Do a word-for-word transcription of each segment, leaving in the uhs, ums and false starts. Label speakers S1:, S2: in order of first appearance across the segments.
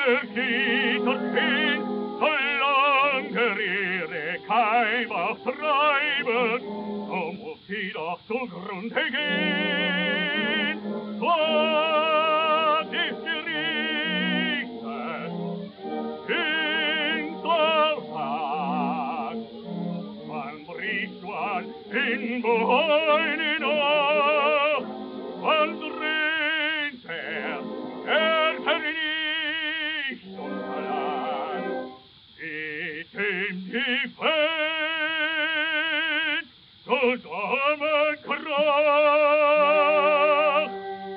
S1: geschieht und hin, solange ihre Keim auftreiben, so muss sie doch zugrunde gehen. Gott ist gerichtet, in der Tat. Man bricht man in Beine nach, man dreht er, er vernicht unser Land. Geht ihm die Welt zusammenkracht.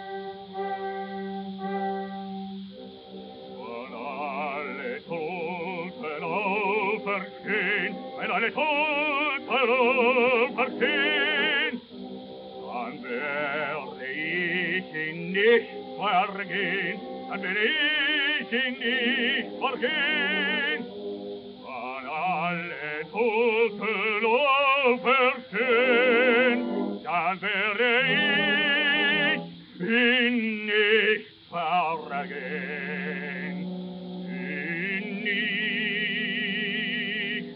S1: Wenn alle Toten auferstehen, wenn alle Toten auferstehen, dann werde ich ihn nicht vergehen, dann werde ich ihn nicht vergehen. Wenn alle Toten auferstehen, dann werde ich ihn nicht vergehen. Ihn nicht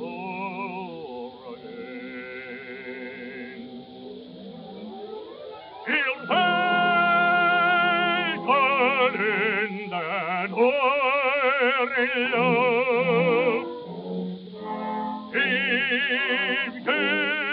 S1: vergehen. Ihr seid in den euren Lauf, ich